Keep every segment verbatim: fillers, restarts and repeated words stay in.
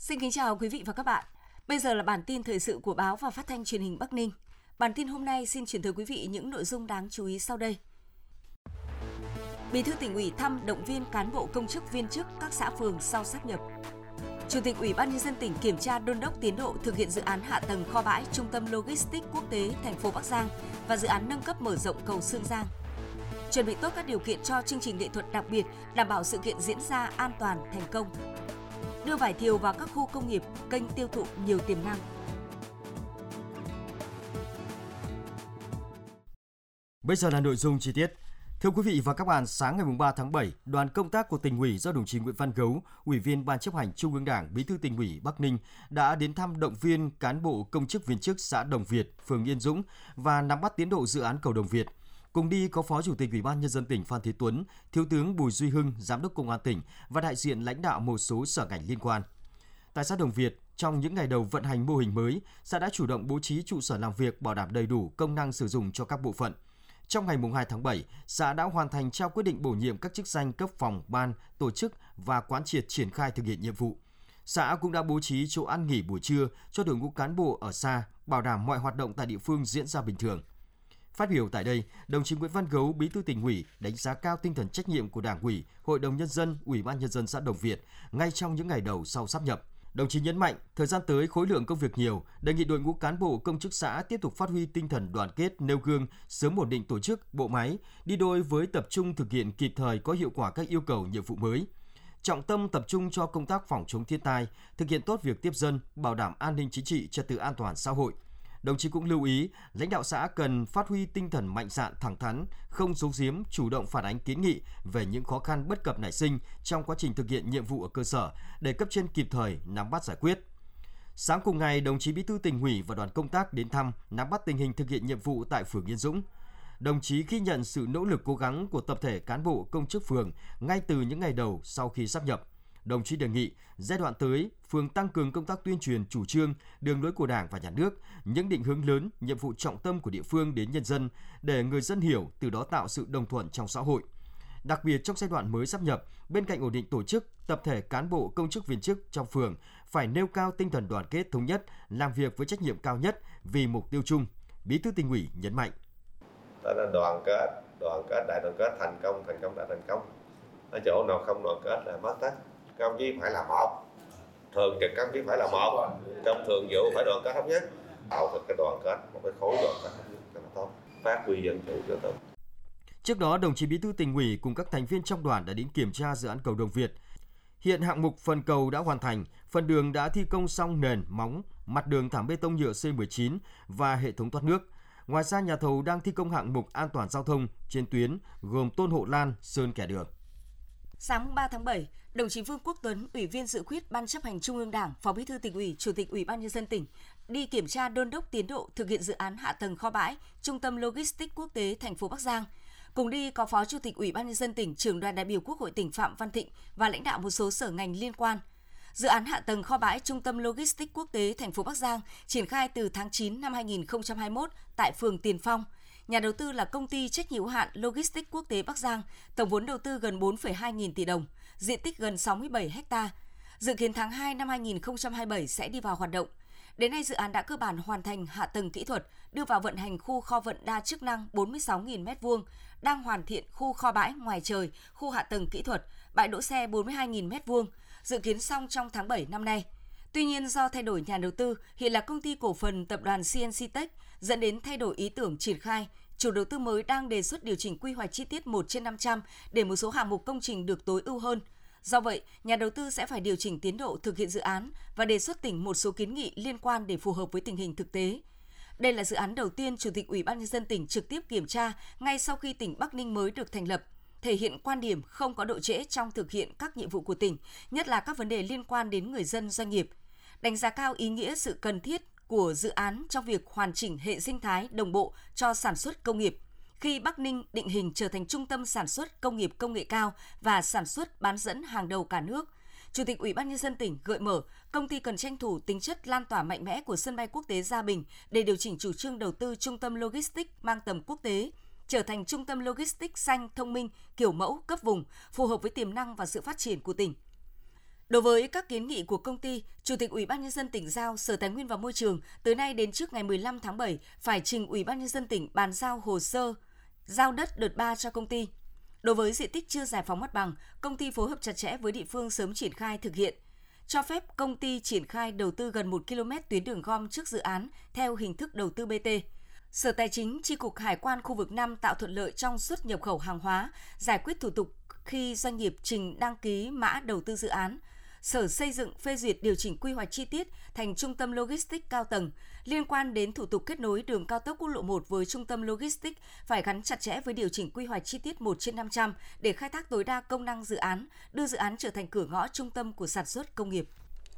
Xin kính chào quý vị và các bạn. Bây giờ là bản tin thời sự của báo và phát thanh truyền hình Bắc Ninh. Bản tin hôm nay xin chuyển tới quý vị những nội dung đáng chú ý sau đây. Bí thư Tỉnh ủy thăm động viên cán bộ công chức viên chức các xã phường sau sáp nhập. Chủ tịch Ủy ban nhân dân tỉnh kiểm tra đôn đốc tiến độ thực hiện dự án hạ tầng kho bãi Trung tâm Logistics Quốc tế thành phố Bắc Giang và dự án nâng cấp mở rộng cầu Sương Giang. Chuẩn bị tốt các điều kiện cho chương trình nghệ thuật đặc biệt, đảm bảo sự kiện diễn ra an toàn, thành công. Đưa vải thiều vào các khu công nghiệp, kênh tiêu thụ nhiều tiềm năng. Bây giờ là nội dung chi tiết. Thưa quý vị và các bạn, sáng ngày ba tháng bảy, đoàn công tác của Tỉnh ủy do đồng chí Nguyễn Văn Gấu, Ủy viên Ban chấp hành Trung ương Đảng, Bí thư Tỉnh ủy Bắc Ninh đã đến thăm động viên cán bộ công chức viên chức xã Đồng Việt, phường Yên Dũng và nắm bắt tiến độ dự án cầu Đồng Việt. Cùng đi có Phó Chủ tịch Ủy ban nhân dân tỉnh Phan Thế Tuấn, Thiếu tướng Bùi Duy Hưng, Giám đốc Công an tỉnh và đại diện lãnh đạo một số sở ngành liên quan. Tại xã Đồng Việt, trong những ngày đầu vận hành mô hình mới, xã đã chủ động bố trí trụ sở làm việc bảo đảm đầy đủ công năng sử dụng cho các bộ phận. Trong ngày hai tháng bảy, xã đã hoàn thành trao quyết định bổ nhiệm các chức danh cấp phòng, ban, tổ chức và quán triệt triển khai thực hiện nhiệm vụ. Xã cũng đã bố trí chỗ ăn nghỉ buổi trưa cho đội ngũ cán bộ ở xa, bảo đảm mọi hoạt động tại địa phương diễn ra bình thường. Phát biểu tại đây, đồng chí Nguyễn Văn Gấu, Bí thư Tỉnh ủy đánh giá cao tinh thần trách nhiệm của Đảng ủy, Hội đồng nhân dân, Ủy ban nhân dân xã Đồng Việt ngay trong những ngày đầu sau sáp nhập. Đồng chí nhấn mạnh, thời gian tới khối lượng công việc nhiều, đề nghị đội ngũ cán bộ công chức xã tiếp tục phát huy tinh thần đoàn kết, nêu gương, sớm ổn định tổ chức, bộ máy, đi đôi với tập trung thực hiện kịp thời có hiệu quả các yêu cầu nhiệm vụ mới. Trọng tâm tập trung cho công tác phòng chống thiên tai, thực hiện tốt việc tiếp dân, bảo đảm an ninh chính trị, trật tự an toàn xã hội. Đồng chí cũng lưu ý, lãnh đạo xã cần phát huy tinh thần mạnh dạn thẳng thắn, không giấu giếm, chủ động phản ánh kiến nghị về những khó khăn bất cập nảy sinh trong quá trình thực hiện nhiệm vụ ở cơ sở để cấp trên kịp thời nắm bắt giải quyết. Sáng cùng ngày, đồng chí Bí thư Tỉnh ủy và đoàn công tác đến thăm, nắm bắt tình hình thực hiện nhiệm vụ tại phường Yên Dũng. Đồng chí ghi nhận sự nỗ lực cố gắng của tập thể cán bộ công chức phường ngay từ những ngày đầu sau khi sáp nhập. Đồng chí đề nghị giai đoạn tới, phường tăng cường công tác tuyên truyền chủ trương, đường lối của Đảng và Nhà nước, những định hướng lớn, nhiệm vụ trọng tâm của địa phương đến nhân dân để người dân hiểu, từ đó tạo sự đồng thuận trong xã hội. Đặc biệt trong giai đoạn mới sáp nhập, bên cạnh ổn định tổ chức, tập thể cán bộ công chức viên chức trong phường phải nêu cao tinh thần đoàn kết thống nhất, làm việc với trách nhiệm cao nhất vì mục tiêu chung. Bí thư Tỉnh ủy nhấn mạnh. Đó là đoàn kết, đoàn kết đại đoàn kết, thành công, thành công đại thành công. Ở chỗ nào không đoàn kết là mất hết. Các ông chí phải là một, thường trực các ông chí phải là một, trong thường vụ phải đoàn kết thống nhất, tạo được cái đoàn kết, một cái khối đoàn kết thống nhất cho nó tốt, phát huy dân chủ cho tốt. Trước đó, đồng chí Bí thư Tỉnh ủy cùng các thành viên trong đoàn đã đến kiểm tra dự án cầu Đồng Việt. Hiện hạng mục phần cầu đã hoàn thành, phần đường đã thi công xong nền, móng, mặt đường thảm bê tông nhựa C mười chín và hệ thống thoát nước. Ngoài ra, nhà thầu đang thi công hạng mục an toàn giao thông trên tuyến gồm tôn hộ lan, sơn kẻ đường. Sáng ba tháng bảy, đồng chí Vương Quốc Tuấn, Ủy viên Dự khuyết Ban chấp hành Trung ương Đảng, Phó Bí thư Tỉnh ủy, Chủ tịch Ủy ban nhân dân tỉnh đi kiểm tra đôn đốc tiến độ thực hiện dự án hạ tầng kho bãi Trung tâm Logistics Quốc tế thành phố Bắc Giang. Cùng đi có Phó Chủ tịch Ủy ban nhân dân tỉnh, Trưởng đoàn đại biểu Quốc hội tỉnh Phạm Văn Thịnh và lãnh đạo một số sở ngành liên quan. Dự án hạ tầng kho bãi Trung tâm Logistics Quốc tế thành phố Bắc Giang triển khai từ tháng chín năm hai nghìn không trăm hai mươi mốt tại phường Tiền Phong. Nhà đầu tư là công ty trách nhiệm hữu hạn Logistics Quốc tế Bắc Giang, tổng vốn đầu tư gần bốn phẩy hai nghìn tỷ đồng, diện tích gần sáu mươi bảy héc ta. Dự kiến tháng hai năm hai nghìn không trăm hai mươi bảy sẽ đi vào hoạt động. Đến nay, dự án đã cơ bản hoàn thành hạ tầng kỹ thuật, đưa vào vận hành khu kho vận đa chức năng bốn mươi sáu nghìn mét vuông, đang hoàn thiện khu kho bãi ngoài trời, khu hạ tầng kỹ thuật, bãi đỗ xe bốn mươi hai nghìn mét vuông, dự kiến xong trong tháng bảy năm nay. Tuy nhiên, do thay đổi nhà đầu tư, hiện là công ty cổ phần tập đoàn xê en xê Tech, dẫn đến thay đổi ý tưởng triển khai, chủ đầu tư mới đang đề xuất điều chỉnh quy hoạch chi tiết một trên năm trăm để một số hạng mục công trình được tối ưu hơn. Do vậy, nhà đầu tư sẽ phải điều chỉnh tiến độ thực hiện dự án và đề xuất tỉnh một số kiến nghị liên quan để phù hợp với tình hình thực tế. Đây là dự án đầu tiên Chủ tịch Ủy ban nhân dân tỉnh trực tiếp kiểm tra ngay sau khi tỉnh Bắc Ninh mới được thành lập, thể hiện quan điểm không có độ trễ trong thực hiện các nhiệm vụ của tỉnh, nhất là các vấn đề liên quan đến người dân, doanh nghiệp. Đánh giá cao ý nghĩa sự cần thiết của dự án trong việc hoàn chỉnh hệ sinh thái đồng bộ cho sản xuất công nghiệp, khi Bắc Ninh định hình trở thành trung tâm sản xuất công nghiệp công nghệ cao và sản xuất bán dẫn hàng đầu cả nước. Chủ tịch Ủy ban nhân dân tỉnh gợi mở, công ty cần tranh thủ tính chất lan tỏa mạnh mẽ của sân bay quốc tế Gia Bình để điều chỉnh chủ trương đầu tư trung tâm logistics mang tầm quốc tế, trở thành trung tâm logistics xanh thông minh kiểu mẫu cấp vùng, phù hợp với tiềm năng và sự phát triển của tỉnh. Đối với các kiến nghị của công ty, Chủ tịch Ủy ban nhân dân tỉnh giao Sở Tài nguyên và Môi trường từ nay đến trước ngày mười lăm tháng bảy phải trình Ủy ban nhân dân tỉnh bàn giao hồ sơ giao đất đợt ba cho công ty. Đối với diện tích chưa giải phóng mặt bằng, công ty phối hợp chặt chẽ với địa phương sớm triển khai thực hiện, cho phép công ty triển khai đầu tư gần một ki lô mét tuyến đường gom trước dự án theo hình thức đầu tư bê tê. Sở Tài chính, Chi cục Hải quan khu vực năm tạo thuận lợi trong xuất nhập khẩu hàng hóa, giải quyết thủ tục khi doanh nghiệp trình đăng ký mã đầu tư dự án. Sở Xây dựng phê duyệt điều chỉnh quy hoạch chi tiết thành trung tâm logistics cao tầng. Liên quan đến thủ tục kết nối đường cao tốc quốc lộ một với trung tâm logistics phải gắn chặt chẽ với điều chỉnh quy hoạch chi tiết một trên năm trăm để khai thác tối đa công năng dự án, đưa dự án trở thành cửa ngõ trung tâm của sản xuất công nghiệp.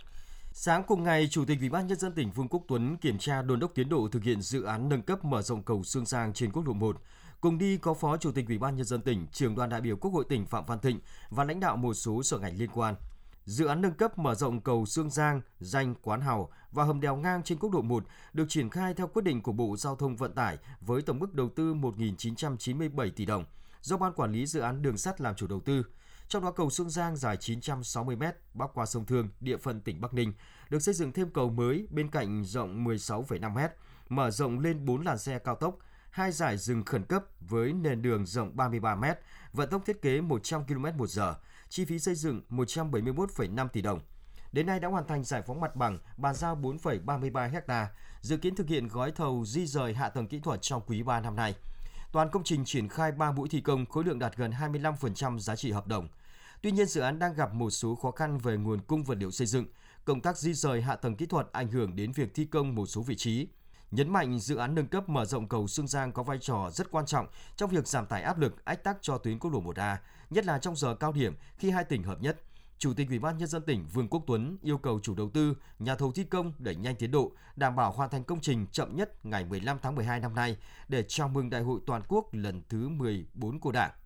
Sáng cùng ngày, Chủ tịch Ủy ban nhân dân tỉnh Vương Quốc Tuấn kiểm tra đôn đốc tiến độ thực hiện dự án nâng cấp mở rộng cầu Sương Giang trên quốc lộ một. Cùng đi có Phó Chủ tịch Ủy ban nhân dân tỉnh, Trưởng đoàn đại biểu Quốc hội tỉnh Phạm Văn Thịnh và lãnh đạo một số sở ngành liên quan. Dự án nâng cấp mở rộng cầu Sương Giang, Ranh, Quán Hào và hầm đèo ngang trên quốc lộ một được triển khai theo quyết định của Bộ Giao thông Vận tải với tổng mức đầu tư một nghìn chín trăm chín mươi bảy tỷ đồng, do Ban Quản lý Dự án Đường sắt làm chủ đầu tư. Trong đó cầu Sương Giang dài chín trăm sáu mươi mét bắc qua sông Thương, địa phận tỉnh Bắc Ninh, được xây dựng thêm cầu mới bên cạnh rộng mười sáu phẩy năm mét, mở rộng lên bốn làn xe cao tốc, hai dải dừng khẩn cấp với nền đường rộng ba mươi ba mét, vận tốc thiết kế một trăm ki lô mét một giờ, chi phí xây dựng một trăm bảy mươi mốt phẩy năm tỷ đồng. Đến nay đã hoàn thành giải phóng mặt bằng, bàn giao bốn phẩy ba mươi ba héc ta, dự kiến thực hiện gói thầu di rời hạ tầng kỹ thuật trong quý ba năm nay. Toàn công trình triển khai ba mũi thi công, khối lượng đạt gần hai mươi lăm phần trăm giá trị hợp đồng. Tuy nhiên, dự án đang gặp một số khó khăn về nguồn cung vật liệu xây dựng, công tác di rời hạ tầng kỹ thuật ảnh hưởng đến việc thi công một số vị trí. Nhấn mạnh dự án nâng cấp mở rộng cầu Sương Giang có vai trò rất quan trọng trong việc giảm tải áp lực ách tắc cho tuyến quốc lộ một A, nhất là trong giờ cao điểm khi hai tỉnh hợp nhất. Chủ tịch Ủy ban nhân dân tỉnh Vương Quốc Tuấn yêu cầu chủ đầu tư, nhà thầu thi công đẩy nhanh tiến độ, đảm bảo hoàn thành công trình chậm nhất ngày mười lăm tháng mười hai năm nay để chào mừng Đại hội toàn quốc lần thứ mười bốn của Đảng.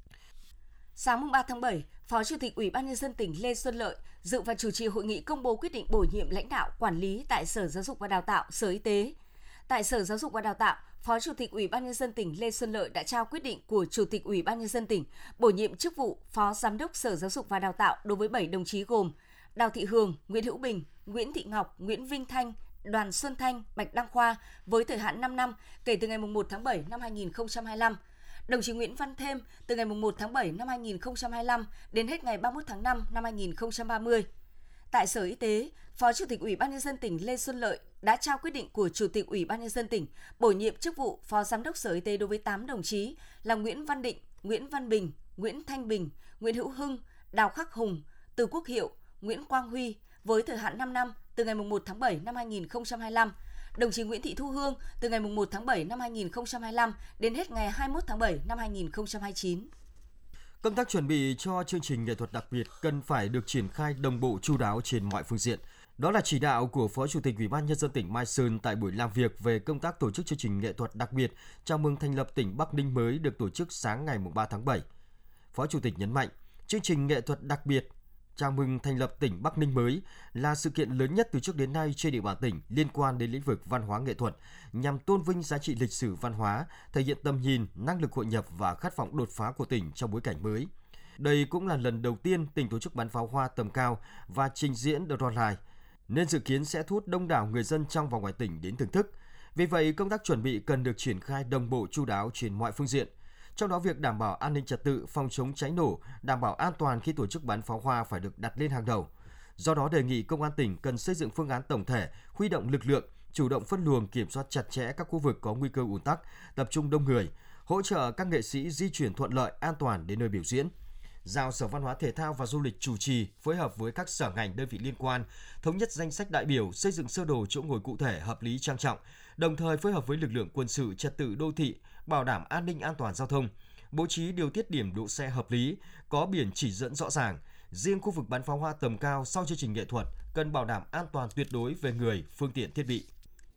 Sáng ba tháng bảy, Phó Chủ tịch Ủy ban nhân dân tỉnh Lê Xuân Lợi dự và chủ trì hội nghị công bố quyết định bổ nhiệm lãnh đạo quản lý tại Sở Giáo dục và Đào tạo, Sở Y tế. Tại Sở Giáo dục và Đào tạo, Phó Chủ tịch Ủy ban nhân dân tỉnh Lê Xuân Lợi đã trao quyết định của Chủ tịch Ủy ban nhân dân tỉnh bổ nhiệm chức vụ Phó Giám đốc Sở Giáo dục và Đào tạo đối với bảy đồng chí gồm Đào Thị Hường, Nguyễn Hữu Bình, Nguyễn Thị Ngọc, Nguyễn Vinh Thanh, Đoàn Xuân Thanh, Bạch Đăng Khoa với thời hạn năm năm kể từ ngày một tháng bảy năm hai nghìn không trăm hai mươi lăm. Đồng chí Nguyễn Văn Thêm từ ngày một tháng bảy năm hai nghìn không trăm hai mươi lăm đến hết ngày ba mươi mốt tháng năm năm hai nghìn không trăm ba mươi. Tại Sở Y tế, Phó Chủ tịch Ủy ban nhân dân tỉnh Lê Xuân Lợi đã trao quyết định của Chủ tịch Ủy ban nhân dân tỉnh bổ nhiệm chức vụ Phó Giám đốc Sở Y tế đối với tám đồng chí là Nguyễn Văn Định, Nguyễn Văn Bình, Nguyễn Thanh Bình, Nguyễn Hữu Hưng, Đào Khắc Hùng, Từ Quốc Hiệu, Nguyễn Quang Huy với thời hạn năm năm từ ngày một tháng bảy năm hai nghìn không trăm hai mươi lăm. Đồng chí Nguyễn Thị Thu Hương từ ngày một tháng bảy năm hai nghìn không trăm hai mươi lăm đến hết ngày hai mươi mốt tháng bảy năm hai nghìn không trăm hai mươi chín. Công tác chuẩn bị cho chương trình nghệ thuật đặc biệt cần phải được triển khai đồng bộ chu đáo trên mọi phương diện. Đó là chỉ đạo của Phó Chủ tịch Ủy ban nhân dân tỉnh Mai Sơn tại buổi làm việc về công tác tổ chức chương trình nghệ thuật đặc biệt chào mừng thành lập tỉnh Bắc Ninh mới được tổ chức sáng ngày ba tháng bảy. Phó Chủ tịch nhấn mạnh, chương trình nghệ thuật đặc biệt chào mừng thành lập tỉnh Bắc Ninh mới là sự kiện lớn nhất từ trước đến nay trên địa bàn tỉnh liên quan đến lĩnh vực văn hóa nghệ thuật, nhằm tôn vinh giá trị lịch sử văn hóa, thể hiện tầm nhìn, năng lực hội nhập và khát vọng đột phá của tỉnh trong bối cảnh mới. Đây cũng là lần đầu tiên tỉnh tổ chức bắn pháo hoa tầm cao và trình diễn drone live, nên dự kiến sẽ thu hút đông đảo người dân trong và ngoài tỉnh đến thưởng thức. Vì vậy, công tác chuẩn bị cần được triển khai đồng bộ chu đáo trên mọi phương diện. Trong đó, việc đảm bảo an ninh trật tự, phòng chống cháy nổ, đảm bảo an toàn khi tổ chức bắn pháo hoa phải được đặt lên hàng đầu. Do đó, đề nghị Công an tỉnh cần xây dựng phương án tổng thể, huy động lực lượng, chủ động phân luồng kiểm soát chặt chẽ các khu vực có nguy cơ ùn tắc, tập trung đông người, hỗ trợ các nghệ sĩ di chuyển thuận lợi, an toàn đến nơi biểu diễn. Giao Sở Văn hóa Thể thao và Du lịch chủ trì, phối hợp với các sở ngành đơn vị liên quan, thống nhất danh sách đại biểu, xây dựng sơ đồ chỗ ngồi cụ thể, hợp lý, trang trọng, đồng thời phối hợp với lực lượng quân sự, trật tự đô thị, bảo đảm an ninh an toàn giao thông, bố trí điều tiết điểm đỗ xe hợp lý, có biển chỉ dẫn rõ ràng. Riêng khu vực bắn pháo hoa tầm cao sau chương trình nghệ thuật cần bảo đảm an toàn tuyệt đối về người, phương tiện, thiết bị.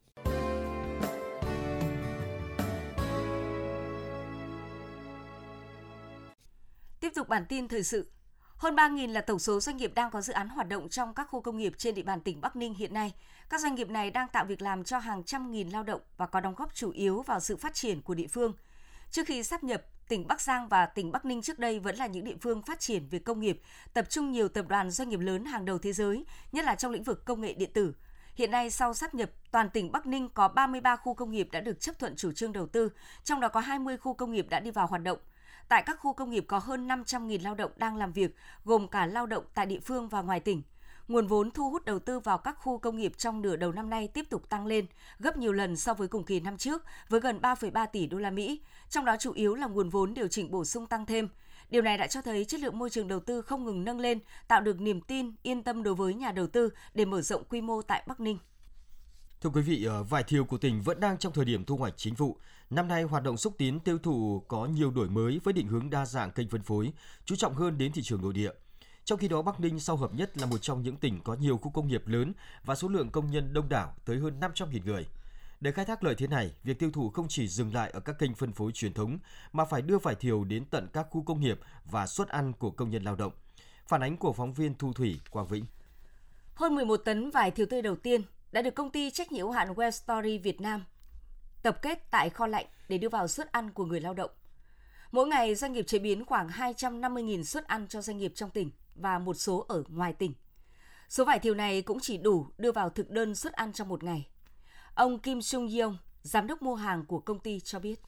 Tiếp tục bản tin thời sự. Hơn ba nghìn là tổng số doanh nghiệp đang có dự án hoạt động trong các khu công nghiệp trên địa bàn tỉnh Bắc Ninh hiện nay. Các doanh nghiệp này đang tạo việc làm cho hàng trăm nghìn lao động và có đóng góp chủ yếu vào sự phát triển của địa phương. Trước khi sáp nhập, tỉnh Bắc Giang và tỉnh Bắc Ninh trước đây vẫn là những địa phương phát triển về công nghiệp, tập trung nhiều tập đoàn doanh nghiệp lớn hàng đầu thế giới, nhất là trong lĩnh vực công nghệ điện tử. Hiện nay, sau sáp nhập, toàn tỉnh Bắc Ninh có ba mươi ba khu công nghiệp đã được chấp thuận chủ trương đầu tư, trong đó có hai mươi khu công nghiệp đã đi vào hoạt động. Tại các khu công nghiệp có hơn năm trăm nghìn lao động đang làm việc, gồm cả lao động tại địa phương và ngoài tỉnh. Nguồn vốn thu hút đầu tư vào các khu công nghiệp trong nửa đầu năm nay tiếp tục tăng lên, gấp nhiều lần so với cùng kỳ năm trước, với gần ba phẩy ba tỷ đô la Mỹ, trong đó chủ yếu là nguồn vốn điều chỉnh bổ sung tăng thêm. Điều này đã cho thấy chất lượng môi trường đầu tư không ngừng nâng lên, tạo được niềm tin, yên tâm đối với nhà đầu tư để mở rộng quy mô tại Bắc Ninh. Thưa quý vị, vải thiều của tỉnh vẫn đang trong thời điểm thu hoạch chính vụ. Năm nay, hoạt động xúc tiến tiêu thụ có nhiều đổi mới với định hướng đa dạng kênh phân phối, chú trọng hơn đến thị trường nội địa. Trong khi đó, Bắc Ninh sau hợp nhất là một trong những tỉnh có nhiều khu công nghiệp lớn và số lượng công nhân đông đảo tới hơn năm trăm nghìn người. Để khai thác lợi thế này, việc tiêu thụ không chỉ dừng lại ở các kênh phân phối truyền thống mà phải đưa vải thiều đến tận các khu công nghiệp và suất ăn của công nhân lao động. Phản ánh của phóng viên Thu Thủy, Quảng Vĩnh. Hơn mười một tấn vải thiều tươi đầu tiên đã được công ty trách nhiệm hữu hạn Well Story Việt Nam tập kết tại kho lạnh để đưa vào suất ăn của người lao động. Mỗi ngày, doanh nghiệp chế biến khoảng hai trăm năm mươi nghìn suất ăn cho doanh nghiệp trong tỉnh và một số ở ngoài tỉnh. Số vải thiều này cũng chỉ đủ đưa vào thực đơn suất ăn trong một ngày. Ông Kim Sung Yeong, giám đốc mua hàng của công ty cho biết.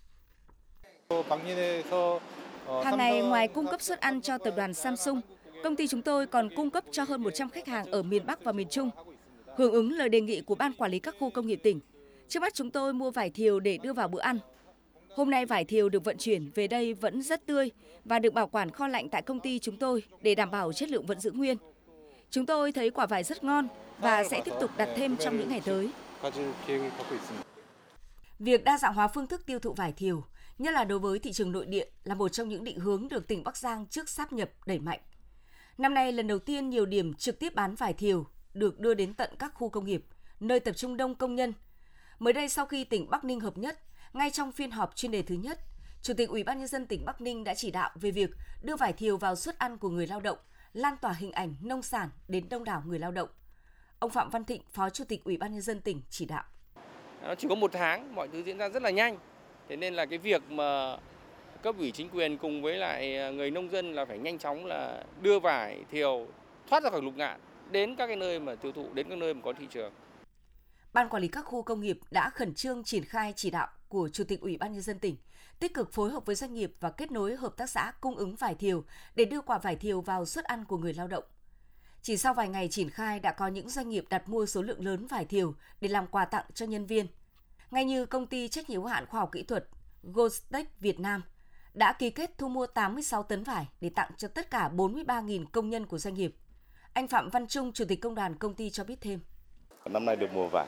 Hàng ngày, ngoài cung cấp suất ăn cho tập đoàn Samsung, công ty chúng tôi còn cung cấp cho hơn một trăm khách hàng ở miền Bắc và miền Trung. Hưởng ứng lời đề nghị của Ban Quản lý các khu công nghiệp tỉnh, trước mắt chúng tôi mua vải thiều để đưa vào bữa ăn. Hôm nay vải thiều được vận chuyển về đây vẫn rất tươi và được bảo quản kho lạnh tại công ty chúng tôi để đảm bảo chất lượng vẫn giữ nguyên. Chúng tôi thấy quả vải rất ngon và sẽ tiếp tục đặt thêm trong những ngày tới. Việc đa dạng hóa phương thức tiêu thụ vải thiều, nhất là đối với thị trường nội địa, là một trong những định hướng được tỉnh Bắc Giang trước sáp nhập đẩy mạnh. Năm nay, lần đầu tiên nhiều điểm trực tiếp bán vải thiều được đưa đến tận các khu công nghiệp, nơi tập trung đông công nhân. Mới đây, sau khi tỉnh Bắc Ninh hợp nhất, ngay trong phiên họp chuyên đề thứ nhất, Chủ tịch Ủy ban Nhân dân tỉnh Bắc Ninh đã chỉ đạo về việc đưa vải thiều vào suất ăn của người lao động, lan tỏa hình ảnh nông sản đến đông đảo người lao động. Ông Phạm Văn Thịnh, Phó Chủ tịch Ủy ban Nhân dân tỉnh chỉ đạo. Nó chỉ có một tháng, mọi thứ diễn ra rất là nhanh. Thế nên là cái việc mà cấp ủy chính quyền cùng với lại người nông dân là phải nhanh chóng là đưa vải thiều thoát ra khỏi lục ngạn đến các cái nơi mà tiêu thụ, đến các nơi mà có thị trường. Ban quản lý các khu công nghiệp đã khẩn trương triển khai chỉ đạo của Chủ tịch Ủy ban Nhân dân tỉnh, tích cực phối hợp với doanh nghiệp và kết nối hợp tác xã cung ứng vải thiều để đưa quả vải thiều vào suất ăn của người lao động. Chỉ sau vài ngày triển khai đã có những doanh nghiệp đặt mua số lượng lớn vải thiều để làm quà tặng cho nhân viên. Ngay như công ty trách nhiệm hữu hạn khoa học kỹ thuật Goldtech Việt Nam đã ký kết thu mua tám mươi sáu tấn vải để tặng cho tất cả bốn mươi ba nghìn công nhân của doanh nghiệp. Anh Phạm Văn Trung, Chủ tịch Công đoàn công ty cho biết thêm. Năm nay được mùa vải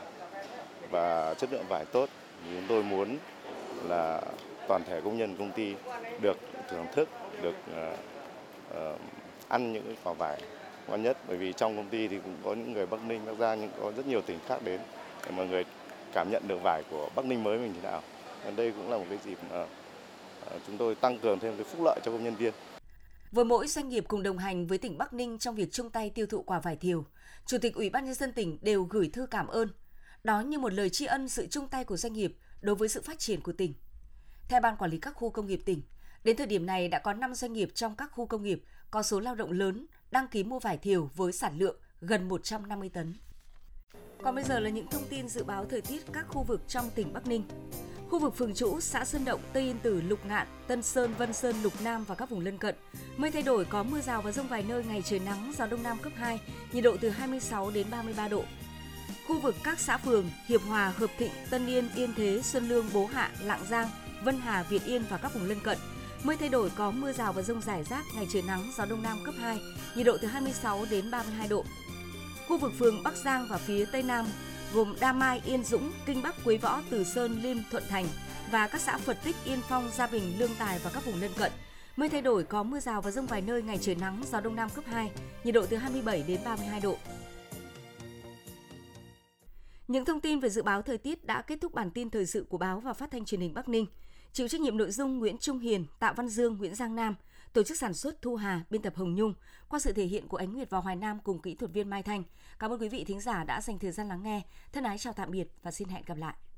và chất lượng vải tốt, chúng tôi muốn là toàn thể công nhân công ty được thưởng thức, được uh, uh, ăn những quả vải ngon nhất. Bởi vì trong công ty thì cũng có những người Bắc Ninh, Bắc Giang, nhưng có rất nhiều tỉnh khác đến để mọi người cảm nhận được vải của Bắc Ninh mới mình thế nào. Và đây cũng là một cái dịp mà uh, chúng tôi tăng cường thêm cái phúc lợi cho công nhân viên. Với mỗi doanh nghiệp cùng đồng hành với tỉnh Bắc Ninh trong việc chung tay tiêu thụ quả vải thiều, Chủ tịch Ủy ban Nhân dân tỉnh đều gửi thư cảm ơn. Đó như một lời tri ân sự chung tay của doanh nghiệp đối với sự phát triển của tỉnh. Theo Ban Quản lý các khu công nghiệp tỉnh, đến thời điểm này đã có năm doanh nghiệp trong các khu công nghiệp có số lao động lớn đăng ký mua vải thiều với sản lượng gần một trăm năm mươi tấn. Còn bây giờ là những thông tin dự báo thời tiết các khu vực trong tỉnh Bắc Ninh. Khu vực Phường Trũ, xã Sơn Động, Tây Yên Tử, Lục Ngạn, Tân Sơn, Vân Sơn, Lục Nam và các vùng lân cận. Mây thay đổi, có mưa rào và dông vài nơi, ngày trời nắng, gió đông nam cấp hai, nhiệt độ từ hai mươi sáu đến ba mươi ba độ. Khu vực các xã phường Hiệp Hòa, Hợp Thịnh, Tân Yên, Yên Thế, Xuân Lương, Bố Hạ, Lạng Giang, Vân Hà, Việt Yên và các vùng lân cận. Mây thay đổi, có mưa rào và dông rải rác, ngày trời nắng, gió đông nam cấp hai, nhiệt độ từ hai mươi sáu đến ba mươi hai độ. Khu vực phường Bắc Giang và phía Tây Nam gồm Đa Mai, Yên Dũng, Kinh Bắc, Quế Võ, Từ Sơn, Liêm, Thuận Thành và các xã Phật Tích, Yên Phong, Gia Bình, Lương Tài và các vùng lân cận. Mây thay đổi, có mưa rào và dông vài nơi, ngày trời nắng, gió đông nam cấp hai, nhiệt độ từ hai mươi bảy đến ba mươi hai độ. Những thông tin về dự báo thời tiết đã kết thúc bản tin thời sự của báo và phát thanh truyền hình Bắc Ninh. Chịu trách nhiệm nội dung Nguyễn Trung Hiền, Tạ Văn Dương, Nguyễn Giang Nam, tổ chức sản xuất Thu Hà, biên tập Hồng Nhung, qua sự thể hiện của Ánh Nguyệt và Hoài Nam cùng kỹ thuật viên Mai Thanh. Cảm ơn quý vị thính giả đã dành thời gian lắng nghe. Thân ái chào tạm biệt và xin hẹn gặp lại.